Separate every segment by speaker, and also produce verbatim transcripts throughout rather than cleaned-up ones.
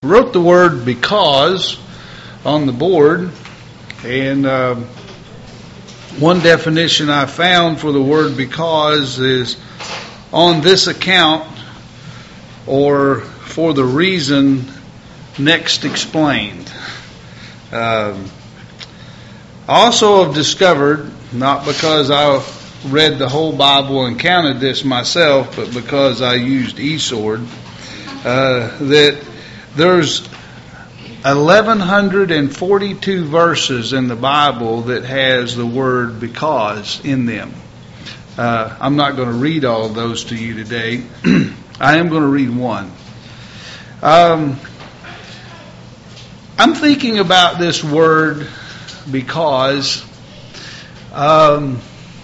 Speaker 1: Wrote the word because on the board, and uh, one definition I found for the word because is on this account or for the reason next explained. Um, I also have discovered, not because I read the whole Bible and counted this myself, but because I used eSword, uh, that there's eleven forty-two verses in the Bible that has the word because in them. Uh, I'm not going to read all of those to you today. I am going to read one. Um, I'm thinking about this word because um,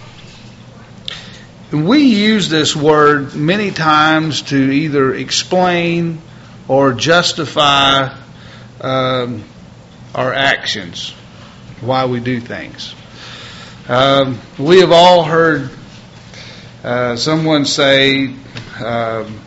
Speaker 1: we use this word many times to either explain or justify um, our actions, why we do things. Um, we have all heard uh, someone say, um,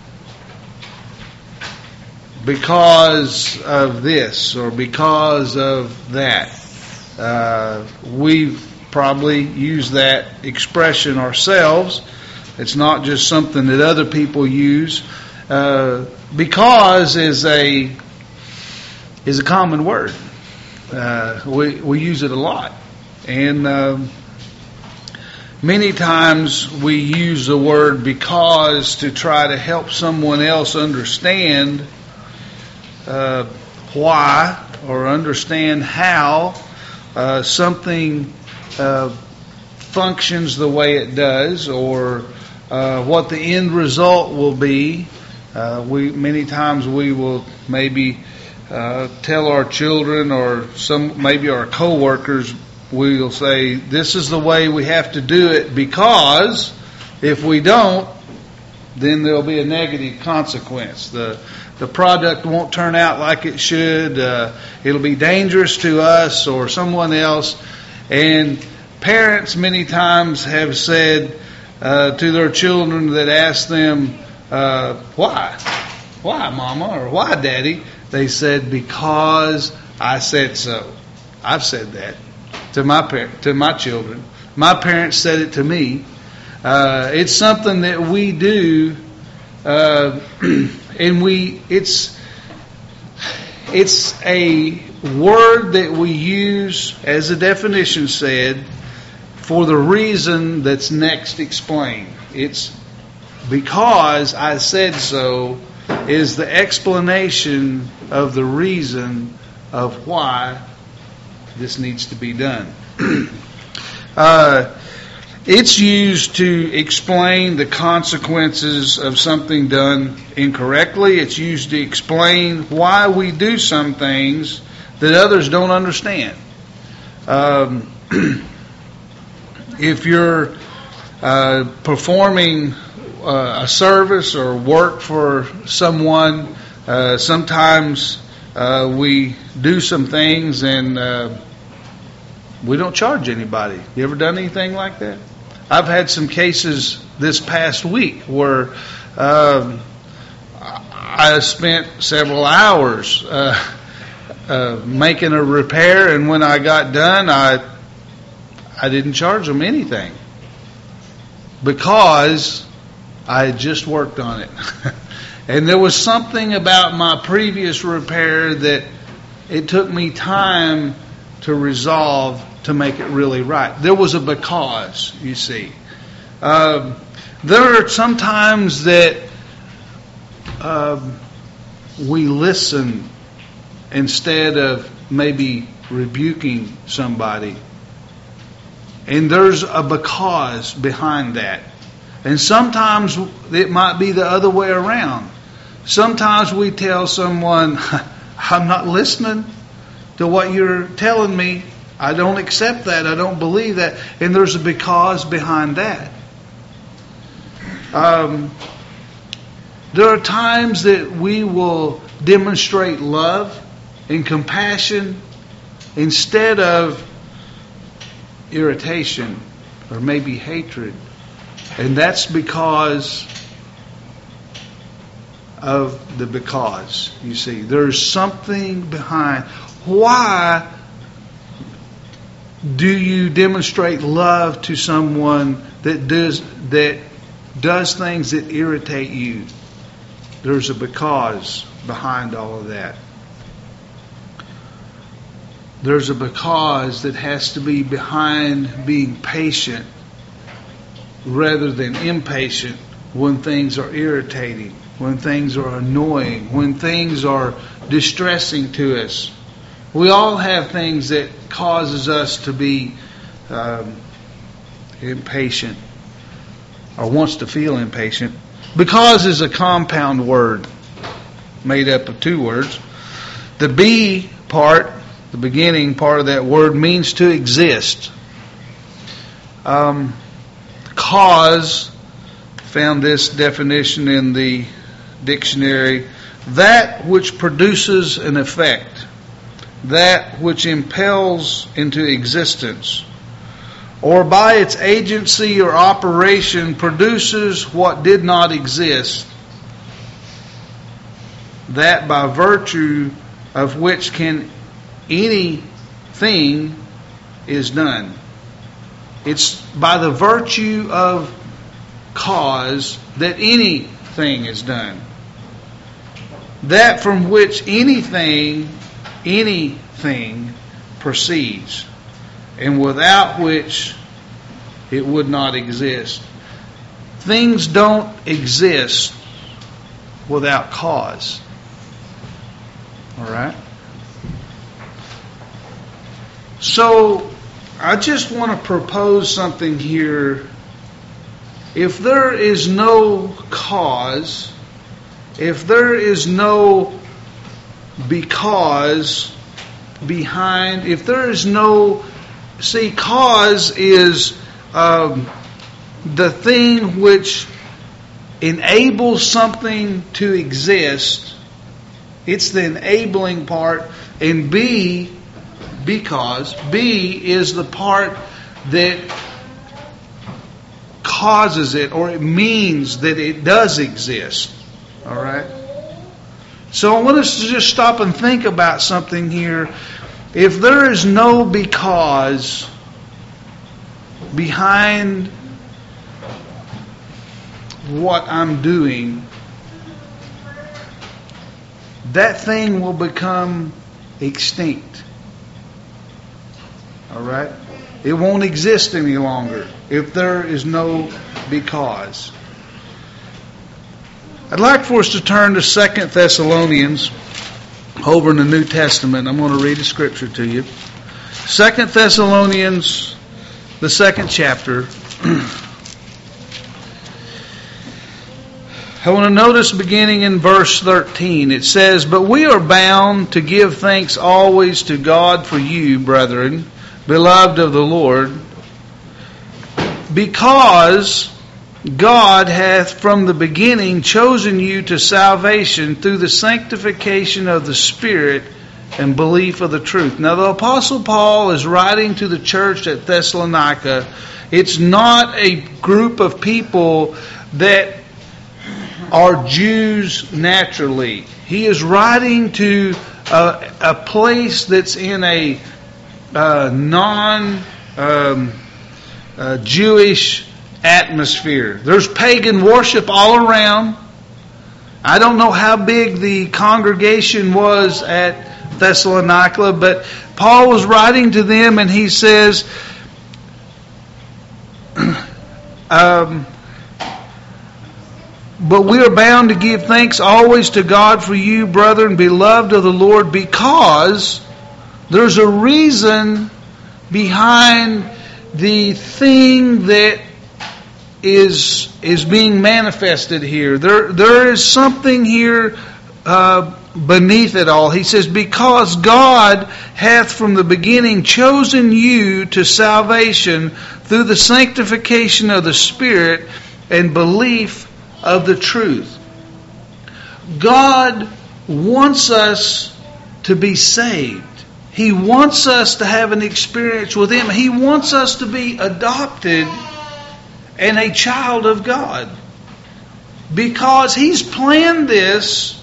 Speaker 1: because of this or because of that. Uh, we've probably used that expression ourselves. It's not just something that other people use. Uh, because is a is a common word. Uh, we we use it a lot, and uh, many times we use the word because to try to help someone else understand uh, why or understand how uh, something uh, functions the way it does, or uh, what the end result will be. Uh, we many times we will maybe uh, tell our children or some maybe our coworkers, we will say, this is the way we have to do it because if we don't, then there'll be a negative consequence. The the product won't turn out like it should. Uh, it'll be dangerous to us or someone else. And parents many times have said uh, to their children that ask them, Uh, why? Why, Mama? Or why, Daddy? They said, because I said so. I've said that to my par- to my children. My parents said it to me. Uh, it's something that we do, uh, and we it's it's a word that we use, as the definition said, for the reason that's next explained. It's because I said so is the explanation of the reason of why this needs to be done. uh, it's used to explain the consequences of something done incorrectly. It's used to explain why we do some things that others don't understand. Um, if you're uh, performing Uh, a service or work for someone, uh, sometimes uh, we do some things and uh, we don't charge anybody. You ever done anything like that? I've had some cases this past week where um, I spent several hours uh, uh, making a repair, and when I got done, I I didn't charge them anything because I had just worked on it. And there was something about my previous repair that it took me time to resolve to make it really right. There was a because, you see. Um, there are some times that um, we listen instead of maybe rebuking somebody. And there's a because behind that. And sometimes it might be the other way around. Sometimes we tell someone, I'm not listening to what you're telling me. I don't accept that. I don't believe that. And there's a because behind that. Um, there are times that we will demonstrate love and compassion instead of irritation or maybe hatred. And that's because of the because. You see, there's something behind. Why do you demonstrate love to someone that does that does things that irritate you? There's a because behind all of that. There's a because that has to be behind being patient rather than impatient when things are irritating, when things are annoying, when things are distressing to us. We all have things that causes us to be um, impatient or wants to feel impatient. Because is a compound word made up of two words. The be part, the beginning part of that word, means to exist. Um, cause, found this definition in the dictionary, that which produces an effect, that which impels into existence, or by its agency or operation produces what did not exist, that by virtue of which can anything is done. It's by the virtue of cause that anything is done. That from which anything, anything proceeds, and without which it would not exist. Things don't exist without cause. All right? So, I just want to propose something here. If there is no cause, if there is no because behind, if there is no, see, cause is um, the thing which enables something to exist. It's the enabling part. And B, because, B is the part that causes it, or it means that it does exist. All right? So I want us to just stop and think about something here. If there is no because behind what I'm doing, that thing will become extinct. All right? It won't exist any longer if there is no because. I'd like for us to turn to Second Thessalonians over in the New Testament. I'm going to read a scripture to you. Second Thessalonians, the second chapter. I want to notice beginning in verse thirteen. It says, "But we are bound to give thanks always to God for you, brethren, beloved of the Lord, because God hath from the beginning chosen you to salvation through the sanctification of the Spirit and belief of the truth." Now the Apostle Paul is writing to the church at Thessalonica. It's not a group of people that are Jews naturally. He is writing to a, a place that's in a uh, non um, uh, Jewish atmosphere. There's pagan worship all around. I don't know how big the congregation was at Thessalonica, but Paul was writing to them and he says, um, "But we are bound to give thanks always to God for you, brethren, beloved of the Lord, because there's a reason behind the thing that is is being manifested here. There there is something here uh, beneath it all." He says, "Because God hath from the beginning chosen you to salvation through the sanctification of the Spirit and belief of the truth." God wants us to be saved. He wants us to have an experience with Him. He wants us to be adopted and a child of God. Because He's planned this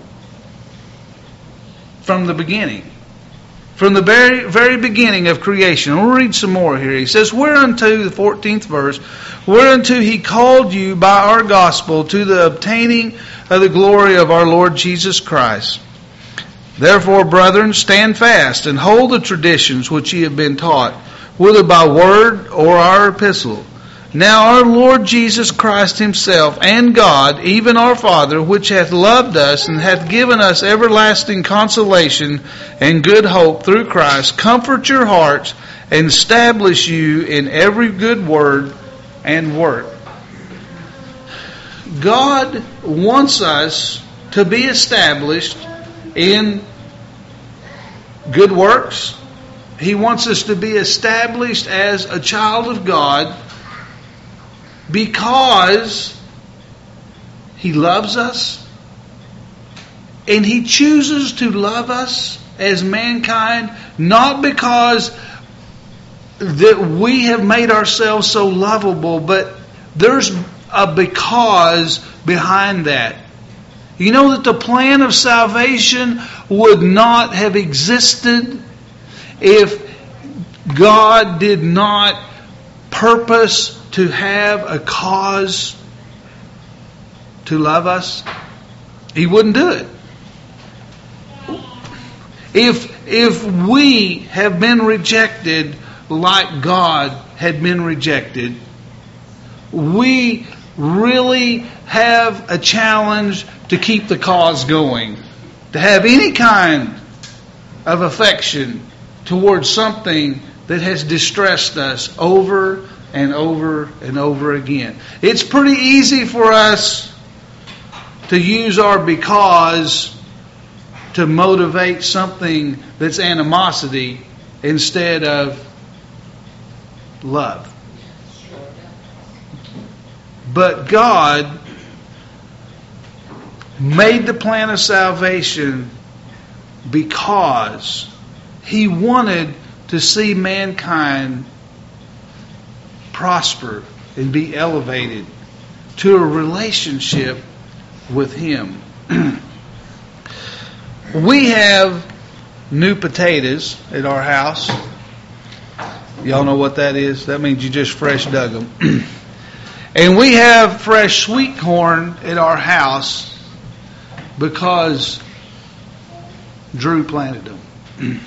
Speaker 1: from the beginning. From the very, very beginning of creation. We'll read some more here. He says, whereunto, the fourteenth verse, whereunto He called you by our gospel to the obtaining of the glory of our Lord Jesus Christ. Therefore, brethren, stand fast and hold the traditions which ye have been taught, whether by word or our epistle. Now our Lord Jesus Christ Himself and God, even our Father, which hath loved us and hath given us everlasting consolation and good hope through Christ, comfort your hearts and establish you in every good word and work. God wants us to be established in good works. He wants us to be established as a child of God because He loves us, and He chooses to love us as mankind, not because that we have made ourselves so lovable, but there's a because behind that. You know that the plan of salvation would not have existed if God did not purpose to have a cause to love us. He wouldn't do it. If, if we have been rejected like God had been rejected, we really have a challenge to keep the cause going. To have any kind of affection towards something that has distressed us over and over and over again. It's pretty easy for us to use our because to motivate something that's animosity instead of love. But God made the plan of salvation because He wanted to see mankind prosper and be elevated to a relationship with Him. We have new potatoes at our house. Y'all know what that is? That means you just fresh dug them. And we have fresh sweet corn at our house because Drew planted them.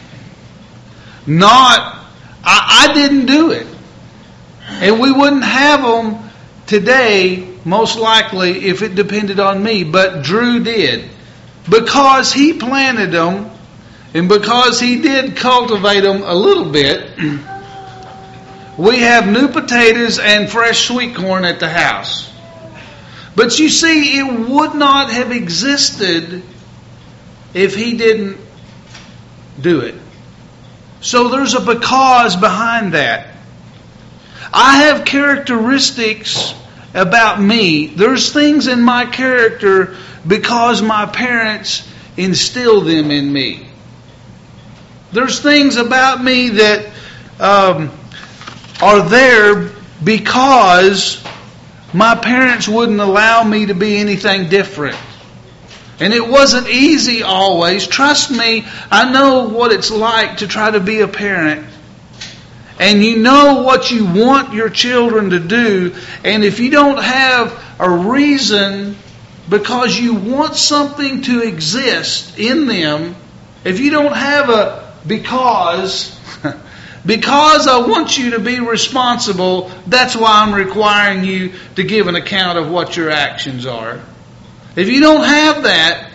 Speaker 1: Not, I, I didn't do it. And we wouldn't have them today, most likely, if it depended on me. But Drew did. Because he planted them, and because he did cultivate them a little bit, we have new potatoes and fresh sweet corn at the house. But you see, it would not have existed if he didn't do it. So there's a because behind that. I have characteristics about me. There's things in my character because my parents instilled them in me. There's things about me that um, are there because my parents wouldn't allow me to be anything different. And it wasn't easy always. Trust me, I know what it's like to try to be a parent. And you know what you want your children to do. And if you don't have a reason because you want something to exist in them, if you don't have a because, because I want you to be responsible, that's why I'm requiring you to give an account of what your actions are. If you don't have that,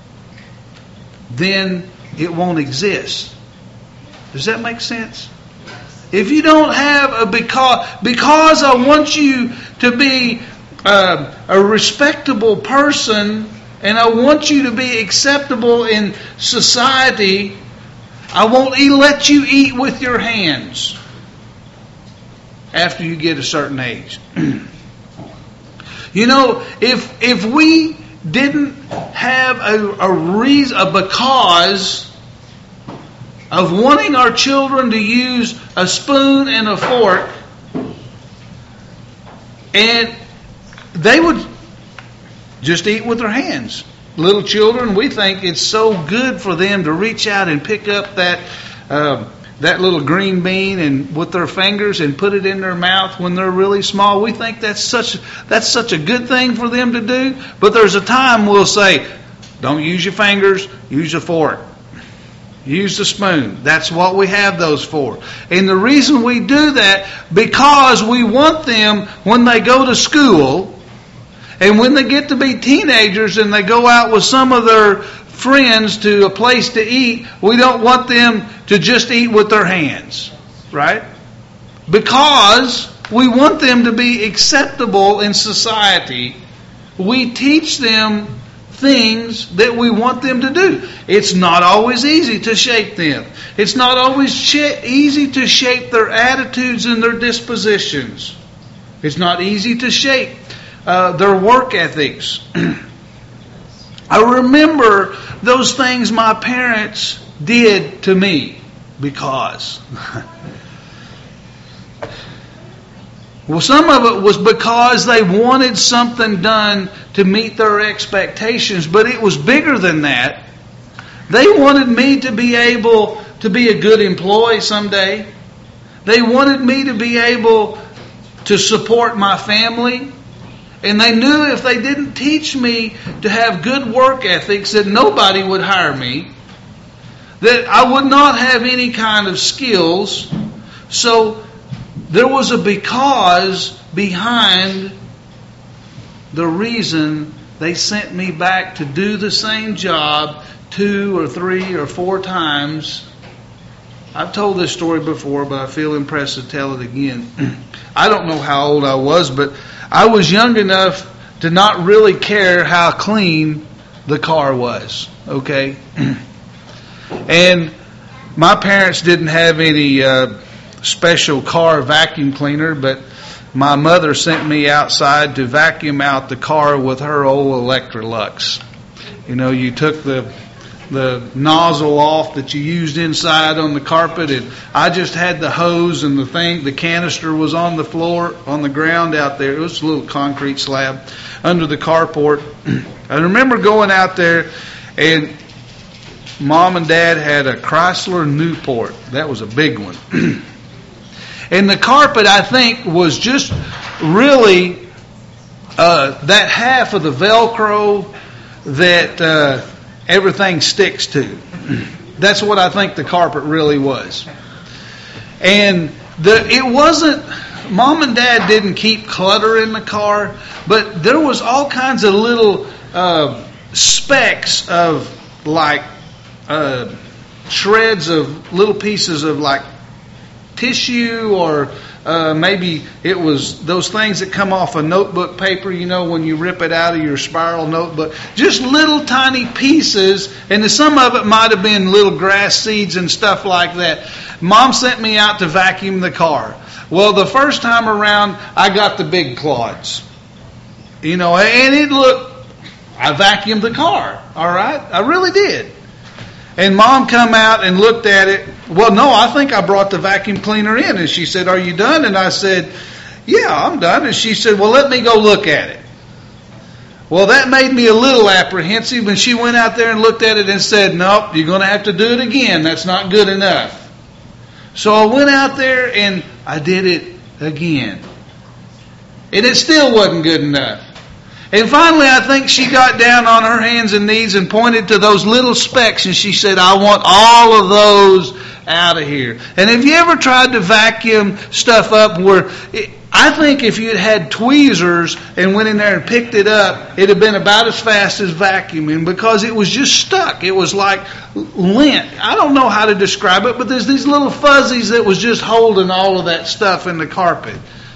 Speaker 1: then it won't exist. Does that make sense? If you don't have a because, because I want you to be uh, a respectable person and I want you to be acceptable in society, I won't let you eat with your hands after you get a certain age. You know, if if we didn't have a, a reason, a because of wanting our children to use a spoon and a fork, and they would just eat with their hands. Little children, we think it's so good for them to reach out and pick up that uh, that little green bean and with their fingers and put it in their mouth when they're really small. We think that's such that's such a good thing for them to do. But there's a time we'll say, don't use your fingers, use a fork. Use the spoon. That's what we have those for. And the reason we do that, because we want them, when they go to school, and when they get to be teenagers and they go out with some of their friends to a place to eat, we don't want them to just eat with their hands. Right? Because we want them to be acceptable in society. We teach them things that we want them to do. It's not always easy to shape them. It's not always sh- easy to shape their attitudes and their dispositions. It's not easy to shape uh, their work ethics. I remember those things my parents did to me because... Well, some of it was because they wanted something done to meet their expectations, but it was bigger than that. They wanted me to be able to be a good employee someday. They wanted me to be able to support my family. And they knew if they didn't teach me to have good work ethics, that nobody would hire me, that I would not have any kind of skills. So there was a because behind the reason they sent me back to do the same job two or three or four times. I've told this story before, but I feel impressed to tell it again. I don't know how old I was, but I was young enough to not really care how clean the car was. Okay? And my parents didn't have any Uh, special car vacuum cleaner, but my mother sent me outside to vacuum out the car with her old Electrolux. You know, you took the the nozzle off that you used inside on the carpet, and I just had the hose and the thing, the canister was on the floor, on the ground out there. It was a little concrete slab under the carport. I remember going out there, and Mom and Dad had a Chrysler Newport. That was a big one. And the carpet, I think, was just really uh, that half of the Velcro that uh, everything sticks to. That's what I think the carpet really was. And the, it wasn't, Mom and Dad didn't keep clutter in the car, but there was all kinds of little uh, specks of like uh, shreds of little pieces of like tissue, or uh, maybe it was those things that come off a notebook paper, you know, when you rip it out of your spiral notebook. Just little tiny pieces, and some of it might have been little grass seeds and stuff like that. Mom sent me out to vacuum the car. Well, the first time around, I got the big clods. You know, and it looked, I vacuumed the car, all right? I really did. And Mom come out and looked at it. Well, no, I think I brought the vacuum cleaner in. And she said, are you done? And I said, yeah, I'm done. And she said, well, let me go look at it. Well, that made me a little apprehensive. And she went out there and looked at it and said, nope, you're going to have to do it again. That's not good enough. So I went out there and I did it again. And it still wasn't good enough. And finally, I think she got down on her hands and knees and pointed to those little specks, and she said, I want all of those out of here. And have you ever tried to vacuum stuff up where, it, I think if you had tweezers and went in there and picked it up, it'd have been about as fast as vacuuming, because it was just stuck. It was like lint. I don't know how to describe it, but there's these little fuzzies that was just holding all of that stuff in the carpet.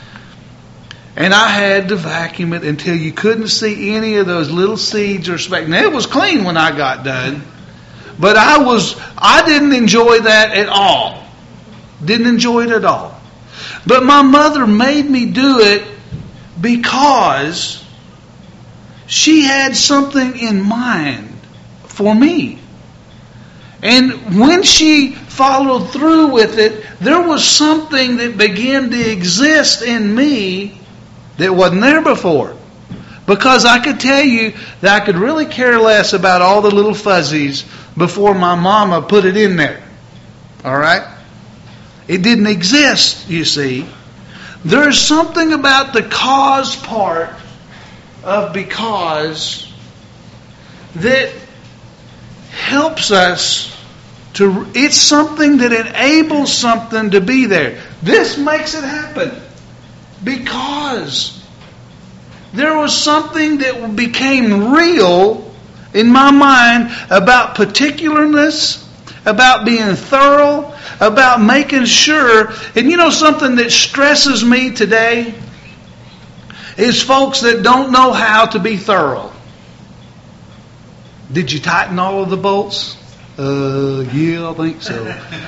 Speaker 1: And I had to vacuum it until you couldn't see any of those little seeds or specks. Now, it was clean when I got done, but I was I didn't enjoy that at all. Didn't enjoy it at all. But my mother made me do it because she had something in mind for me. And when she followed through with it, there was something that began to exist in me that wasn't there before. Because I could tell you that I could really care less about all the little fuzzies before my mama put it in there. All right? It didn't exist, you see. There's something about the cause part of because that helps us to, it's something that enables something to be there. This makes it happen because there was something that became real in my mind about particularness, about being thorough, about making sure. And you know something that stresses me today is folks that don't know how to be thorough. Did you tighten all of the bolts? Uh, yeah, I think so.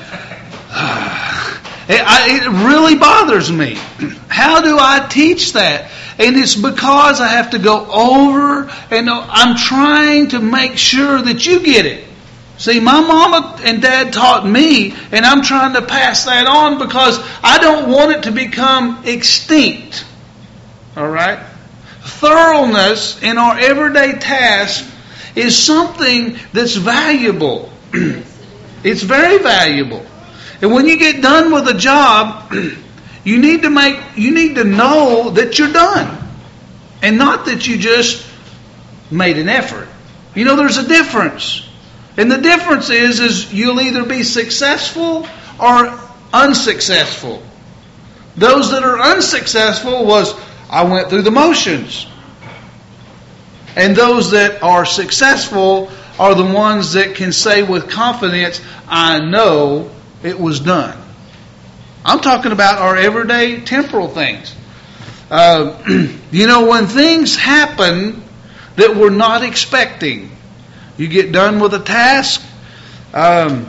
Speaker 1: it, I, it really bothers me. How do I teach that? And it's because I have to go over and I'm trying to make sure that you get it. See, my mama and dad taught me, and I'm trying to pass that on because I don't want it to become extinct. All right? Thoroughness in our everyday task is something that's valuable. It's very valuable. And when you get done with a job, you need to make you need to know that you're done. And not that you just made an effort. You know, there's a difference. And the difference is, is you'll either be successful or unsuccessful. Those that are unsuccessful was, I went through the motions. And those that are successful are the ones that can say with confidence, I know it was done. I'm talking about our everyday temporal things. Uh, you know, when things happen that we're not expecting, you get done with a task, um,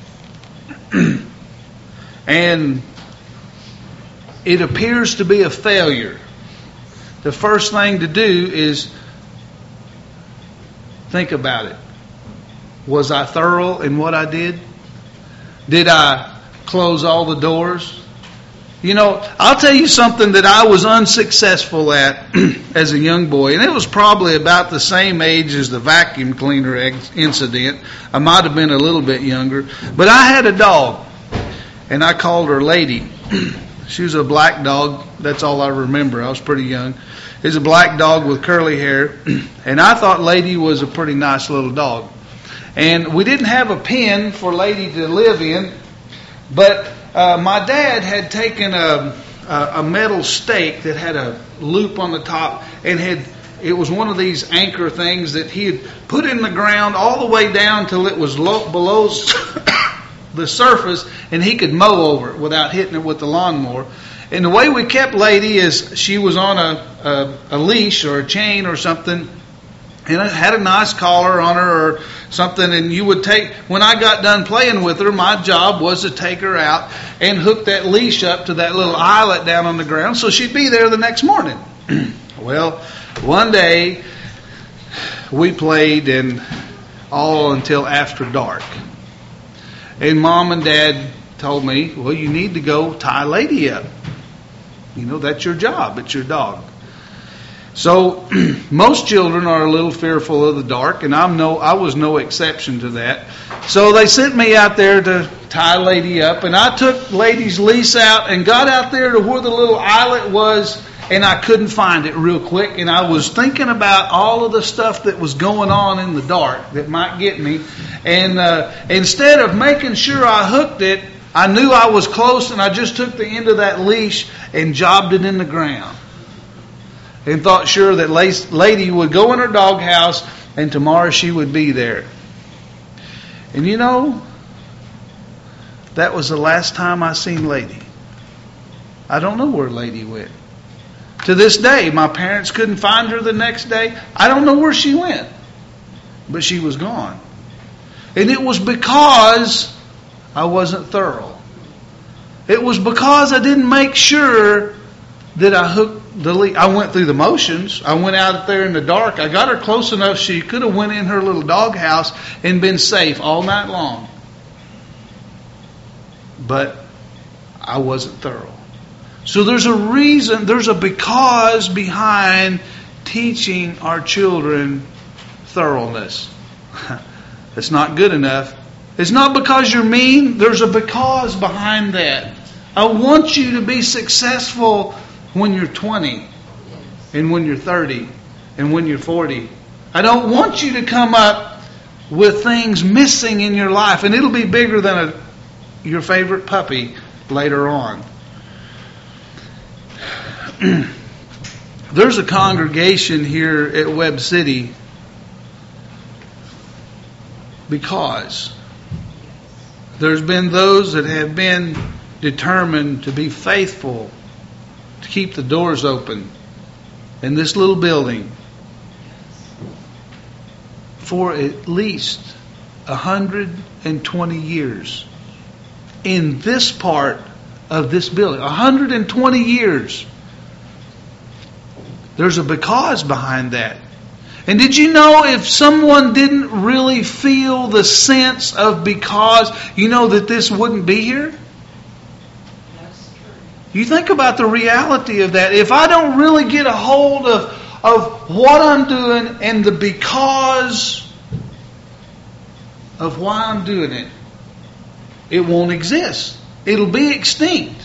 Speaker 1: and it appears to be a failure. The first thing to do is think about it. Was I thorough in what I did? Did I close all the doors? You know, I'll tell you something that I was unsuccessful at as a young boy, and it was probably about the same age as the vacuum cleaner incident. I might have been a little bit younger, but I had a dog, and I called her Lady. She was a black dog. That's all I remember. I was pretty young. It was a black dog with curly hair, and I thought Lady was a pretty nice little dog. And we didn't have a pen for Lady to live in, but uh, my dad had taken a, a metal stake that had a loop on the top, and had it was one of these anchor things that he had put in the ground all the way down till it was low, below the surface, and he could mow over it without hitting it with the lawnmower. And the way we kept Lady is she was on a, a, a leash or a chain or something, and it had a nice collar on her or something, and you would take, when I got done playing with her, my job was to take her out and hook that leash up to that little eyelet down on the ground so she'd be there the next morning. Well, one day we played and all until after dark. And Mom and Dad told me, well, you need to go tie Lady up. You know, that's your job. It's your dog. So most children are a little fearful of the dark, and I'm no, I was no exception to that. So they sent me out there to tie Lady up, and I took Lady's leash out and got out there to where the little eyelet was, and I couldn't find it real quick. And I was thinking about all of the stuff that was going on in the dark that might get me. And uh, instead of making sure I hooked it, I knew I was close, and I just took the end of that leash and jobbed it in the ground. And thought sure that Lady would go in her doghouse and tomorrow she would be there. And you know, that was the last time I seen Lady. I don't know where Lady went. To this day, my parents couldn't find her the next day. I don't know where she went. But she was gone. And it was because I wasn't thorough. It was because I didn't make sure that I hooked the lead. I went through the motions. I went out there in the dark. I got her close enough she could have went in her little doghouse and been safe all night long. But I wasn't thorough. So there's a reason, there's a because behind teaching our children thoroughness. It's not good enough. It's not because you're mean. There's a because behind that. I want you to be successful when you're twenty and when you're thirty and when you're forty. I don't want you to come up with things missing in your life, and it'll be bigger than a, your favorite puppy later on. There's a congregation here at Webb City because there's been those that have been determined to be faithful, to keep the doors open in this little building for at least one hundred twenty years. In this part of this building, one hundred twenty years. There's a because behind that. And did you know if someone didn't really feel the sense of because, you know that this wouldn't be here?
Speaker 2: That's true.
Speaker 1: You think about the reality of that. If I don't really get a hold of, of what I'm doing and the because of why I'm doing it, it won't exist. It'll be extinct.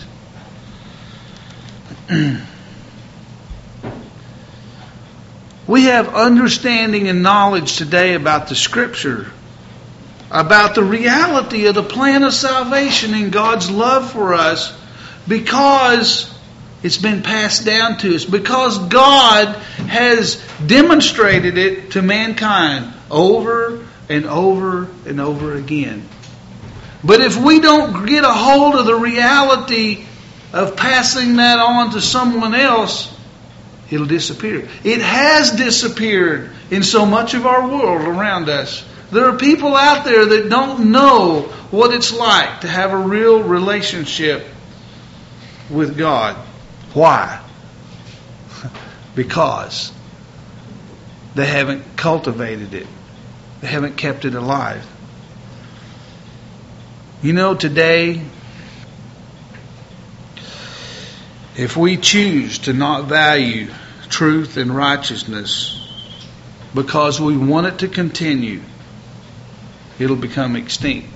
Speaker 1: We have understanding and knowledge today about the Scripture, about the reality of the plan of salvation and God's love for us, because it's been passed down to us, because God has demonstrated it to mankind over and over and over again. But if we don't get a hold of the reality of passing that on to someone else, it'll disappear. It has disappeared in so much of our world around us. There are people out there that don't know what it's like to have a real relationship with God. Why? Because they haven't cultivated it. They haven't kept it alive. You know, today, if we choose to not value truth and righteousness because we want it to continue, it'll become extinct.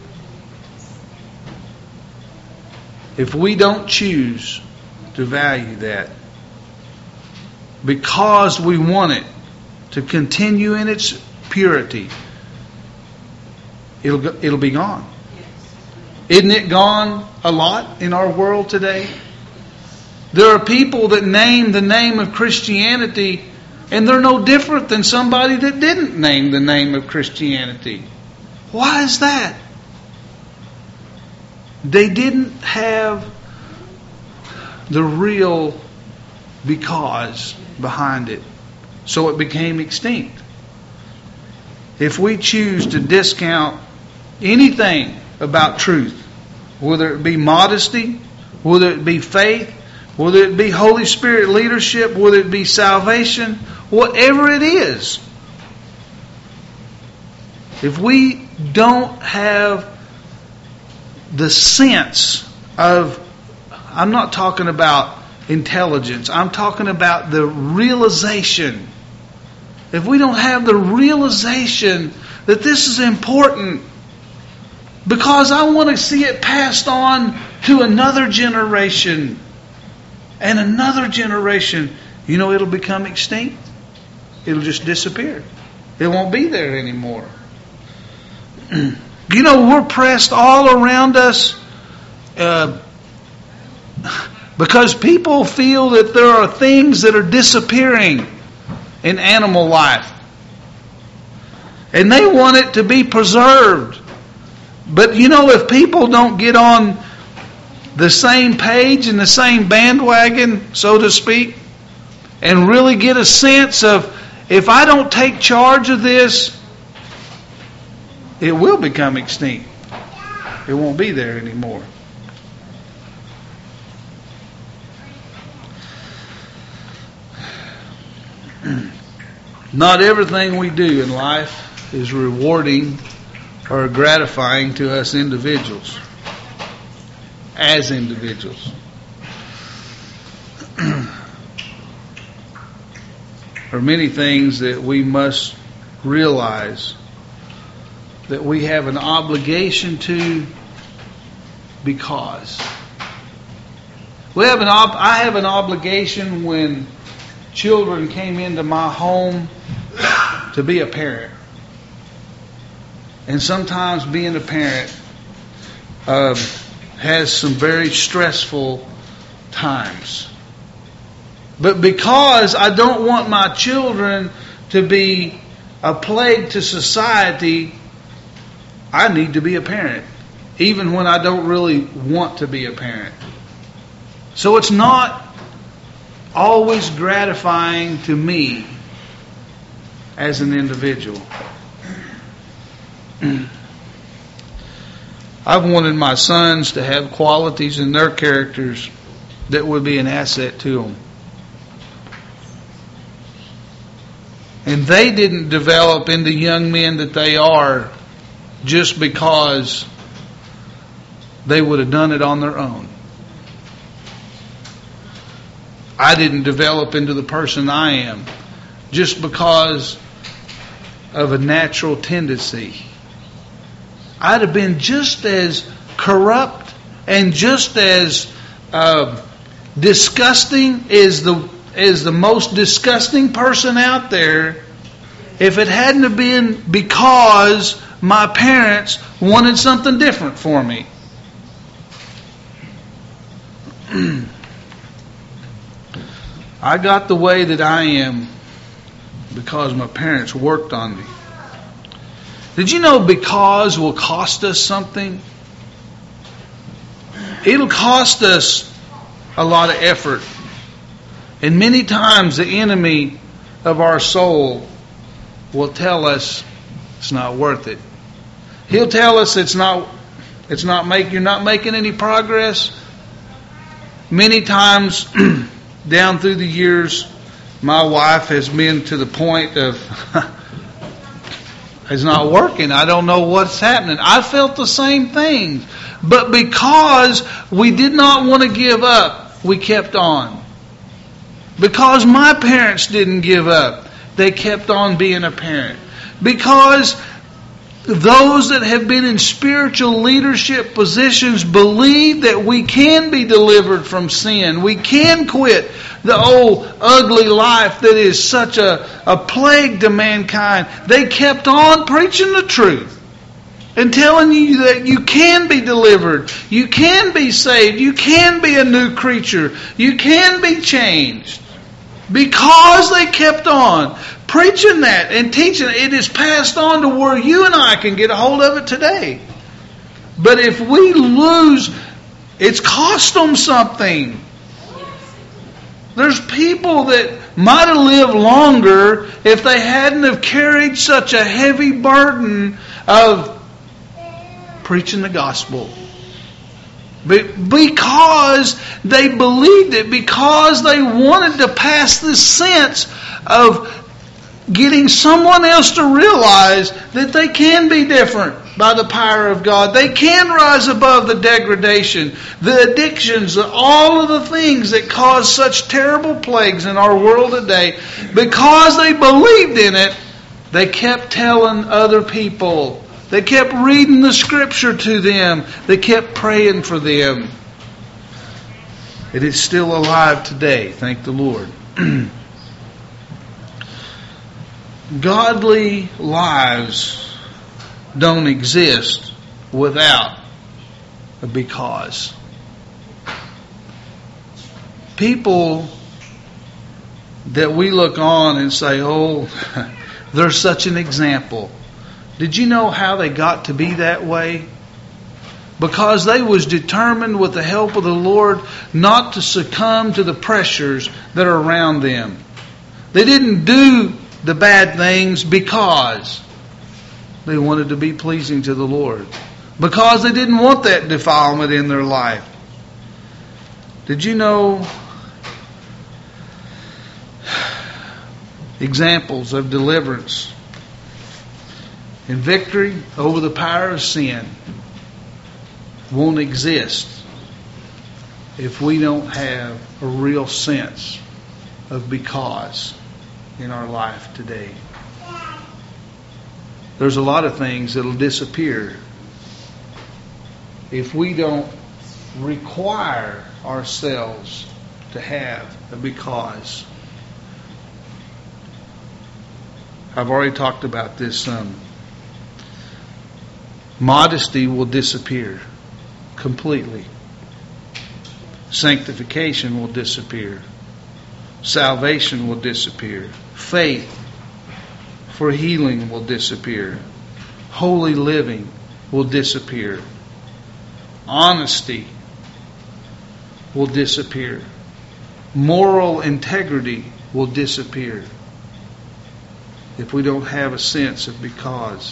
Speaker 1: If we don't choose to value that because we want it to continue in its purity, it'll it'll be gone. Isn't it gone a lot in our world today? There are people that name the name of Christianity, and they're no different than somebody that didn't name the name of Christianity. Why is that? They didn't have the real because behind it. So it became extinct. If we choose to discount anything about truth, whether it be modesty, whether it be faith, whether it be Holy Spirit leadership, whether it be salvation, whatever it is, if we don't have the sense of, I'm not talking about intelligence, I'm talking about the realization. If we don't have the realization that this is important, because I want to see it passed on to another generation and another generation, you know, it'll become extinct. It'll just disappear. It won't be there anymore. You know, we're pressed all around us uh, because people feel that there are things that are disappearing in animal life. And they want it to be preserved. But you know, if people don't get on the same page and the same bandwagon, so to speak, and really get a sense of, if I don't take charge of this, it will become extinct. It won't be there anymore. Not everything we do in life is rewarding or gratifying to us individuals, as individuals. are many things that we must realize that we have an obligation to because. We have an ob- I have an obligation when children came into my home to be a parent. And sometimes being a parent uh, has some very stressful times. But because I don't want my children to be a plague to society, I need to be a parent, even when I don't really want to be a parent. So it's not always gratifying to me as an individual. I've wanted my sons to have qualities in their characters that would be an asset to them. And they didn't develop into young men that they are just because they would have done it on their own. I didn't develop into the person I am just because of a natural tendency. I'd have been just as corrupt and just as uh, disgusting as the as the most disgusting person out there if it hadn't have been because my parents wanted something different for me. I got the way that I am because my parents worked on me. Did you know because will cost us something? It'll cost us a lot of effort. And many times the enemy of our soul will tell us it's not worth it. He'll tell us it's not it's not make you're not making any progress. Many times down through the years, my wife has been to the point of it's not working. I don't know what's happening. I felt the same thing. But because we did not want to give up, we kept on. Because my parents didn't give up, they kept on being a parent. Because those that have been in spiritual leadership positions believe that we can be delivered from sin. We can quit the old ugly life that is such a, a plague to mankind. They kept on preaching the truth and telling you that you can be delivered, you can be saved, you can be a new creature, you can be changed. Because they kept on preaching that and teaching it, it is passed on to where you and I can get a hold of it today. But if we lose, it's cost them something. There's people that might have lived longer if they hadn't have carried such a heavy burden of preaching the gospel. But because they believed it, because they wanted to pass this sense of getting someone else to realize that they can be different by the power of God. They can rise above the degradation, the addictions, all of the things that cause such terrible plagues in our world today. Because they believed in it, they kept telling other people. They kept reading the Scripture to them. They kept praying for them. It is still alive today, thank the Lord. Godly lives don't exist without a because. People that we look on and say, oh, they're such an example. Did you know how they got to be that way? Because they was determined with the help of the Lord not to succumb to the pressures that are around them. They didn't do the bad things because they wanted to be pleasing to the Lord. Because they didn't want that defilement in their life. Did you know examples of deliverance and victory over the power of sin won't exist if we don't have a real sense of because. in our life today. There's a lot of things that will disappear if we don't require ourselves to have a because. I've already talked about this some. Modesty will disappear completely. Sanctification will disappear. Salvation will disappear. Faith for healing will disappear. Holy living will disappear. Honesty will disappear. Moral integrity will disappear if we don't have a sense of because.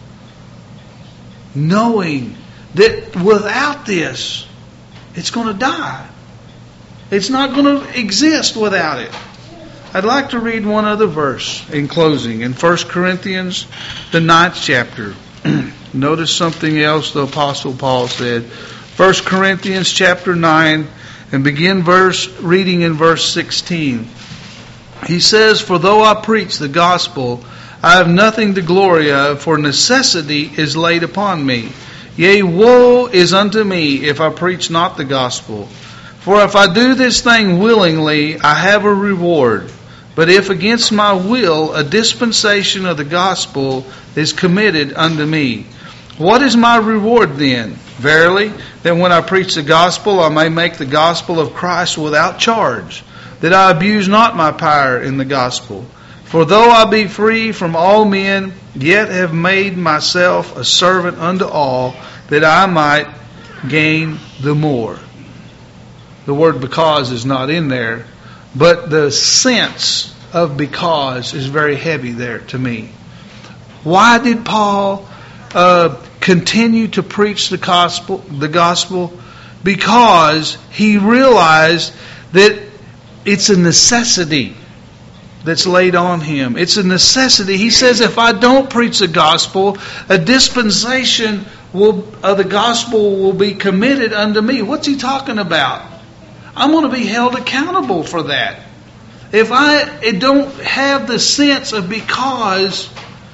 Speaker 1: Knowing that without this, it's going to die. It's not going to exist without it. I'd like to read one other verse in closing. In First Corinthians, the ninth chapter. Notice something else the Apostle Paul said. First Corinthians chapter nine, and begin verse reading in verse sixteen. He says, "For though I preach the gospel, I have nothing to glory of, for necessity is laid upon me. Yea, woe is unto me if I preach not the gospel. For if I do this thing willingly, I have a reward. But if against my will, a dispensation of the gospel is committed unto me. What is my reward then? Verily, that when I preach the gospel, I may make the gospel of Christ without charge, that I abuse not my power in the gospel. For though I be free from all men, yet have made myself a servant unto all, that I might gain the more." The word because is not in there, but the sense of because is very heavy there to me. Why did Paul uh, continue to preach the gospel? The gospel? Because he realized that it's a necessity that's laid on him. It's a necessity. He says, if I don't preach the gospel, a dispensation will, of the gospel will be committed unto me. What's he talking about? I'm going to be held accountable for that. If I don't have the sense of because,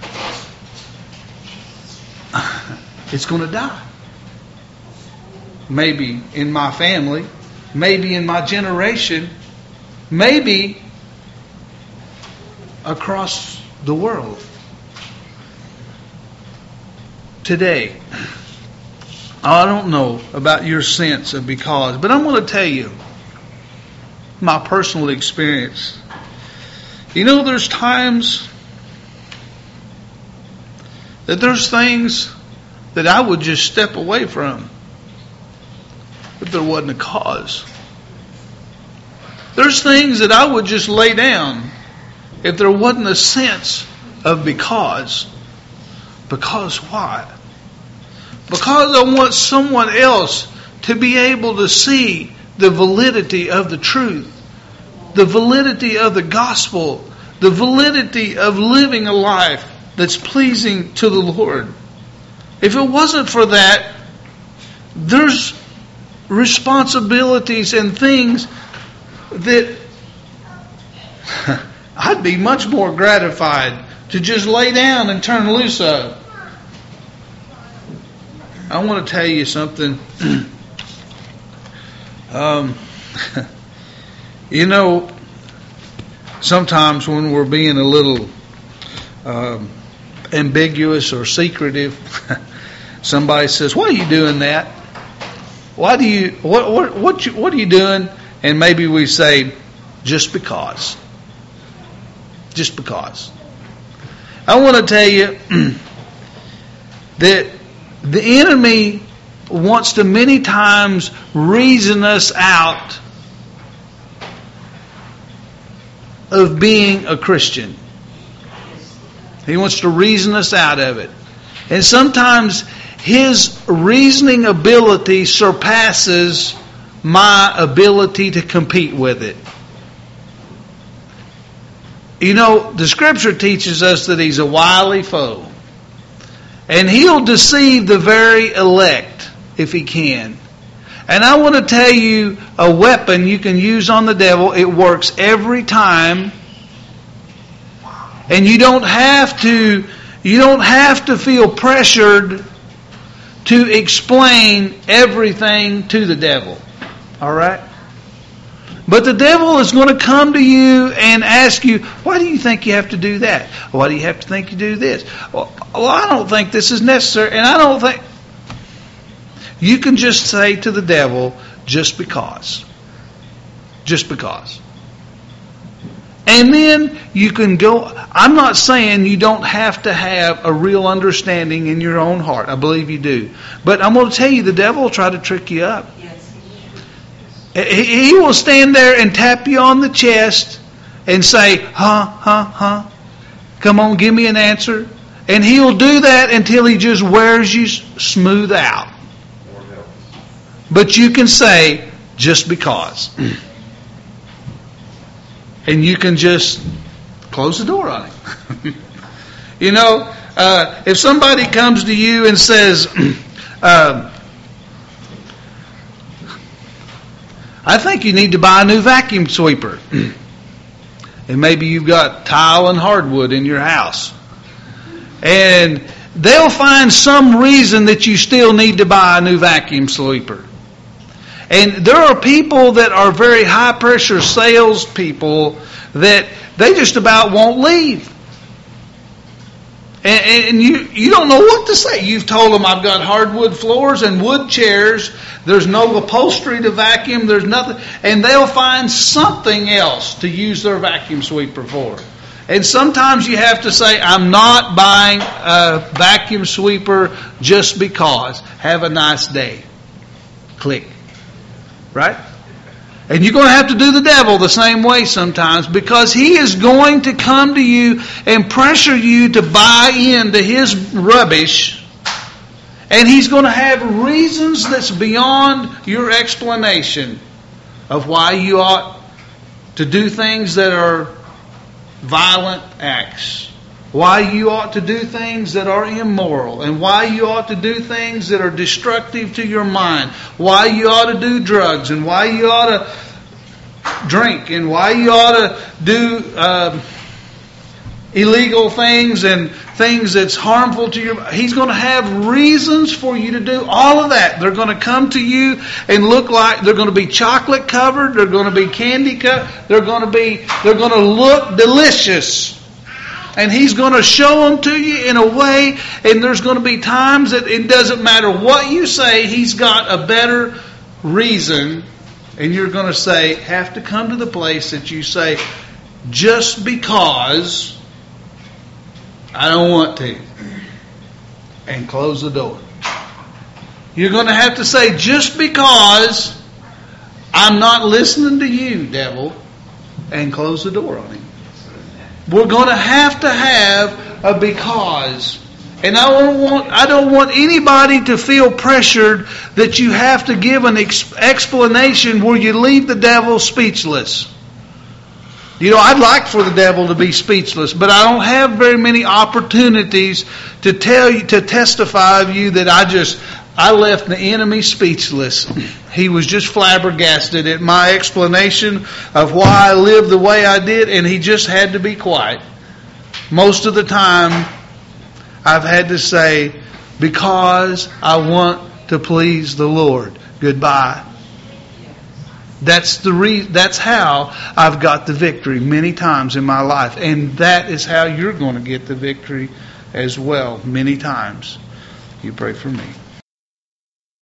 Speaker 1: it's going to die. Maybe in my family, maybe in my generation, maybe across the world. Today, I don't know about your sense of because, but I'm going to tell you my personal experience. You know, there's times that there's things that I would just step away from if there wasn't a cause. There's things that I would just lay down if there wasn't a sense of because. Because why? Because I want someone else to be able to see the validity of the truth, the validity of the gospel, the validity of living a life that's pleasing to the Lord. If it wasn't for that, there's responsibilities and things that I'd be much more gratified to just lay down and turn loose of. I want to tell you something. um, you know, sometimes when we're being a little um, ambiguous or secretive, somebody says, "Why are you doing that? Why do you? What? What? What? You, what are you doing?" And maybe we say, "Just because." Just because. I want to tell you that the enemy wants to many times reason us out of being a Christian. He wants to reason us out of it. And sometimes his reasoning ability surpasses my ability to compete with it. You know, the Scripture teaches us that he's a wily foe. And he'll deceive the very elect if he can. And I want to tell you a weapon you can use on the devil. It works every time. And you don't have to, you don't have to feel pressured to explain everything to the devil. All right? But the devil is going to come to you and ask you, why do you think you have to do that? Why do you have to think you do this? Well, well, I don't think this is necessary, and I don't think... You can just say to the devil, just because. Just because. And then you can go... I'm not saying you don't have to have a real understanding in your own heart. I believe you do. But I'm going to tell you, the devil will try to trick you up. He will stand there and tap you on the chest and say, huh, huh, huh. Come on, give me an answer. And he'll do that until he just wears you smooth out. But you can say, just because. And you can just close the door on him. You know, uh, if somebody comes to you and says, uh, I think you need to buy a new vacuum sweeper. And maybe you've got tile and hardwood in your house. And they'll find some reason that you still need to buy a new vacuum sweeper. And there are people that are very high pressure sales people that they just about won't leave. And, and you, you don't know what to say. You've told them, I've got hardwood floors and wood chairs. There's no upholstery to vacuum. There's nothing. And they'll find something else to use their vacuum sweeper for. And sometimes you have to say, I'm not buying a vacuum sweeper just because. Have a nice day. Click. Right? And you're going to have to do the devil the same way sometimes, because he is going to come to you and pressure you to buy into his rubbish. And he's going to have reasons that's beyond your explanation of why you ought to do things that are violent acts. Why you ought to do things that are immoral, and why you ought to do things that are destructive to your mind, why you ought to do drugs, and why you ought to drink, and why you ought to do uh, illegal things and things that's harmful to your... He's going to have reasons for you to do all of that. They're going to come to you and look like they're going to be chocolate covered, they're going to be candy covered, they're going to be, they're going to look delicious. And he's going to show them to you in a way, and there's going to be times that it doesn't matter what you say, he's got a better reason, and you're going to say, have to come to the place that you say, just because I don't want to, and close the door. You're going to have to say, just because I'm not listening to you, devil, and close the door on him. We're going to have to have a because. And I don't want I don't want anybody to feel pressured that you have to give an ex- explanation where you leave the devil speechless. You know, I'd like for the devil to be speechless, but I don't have very many opportunities to tell you, to testify of you that I just I left the enemy speechless. He was just flabbergasted at my explanation of why I lived the way I did, and he just had to be quiet. Most of the time, I've had to say, because I want to please the Lord. Goodbye. That's the re- That's how I've got the victory many times in my life, and that is how you're going to get the victory as well many times. You pray for me.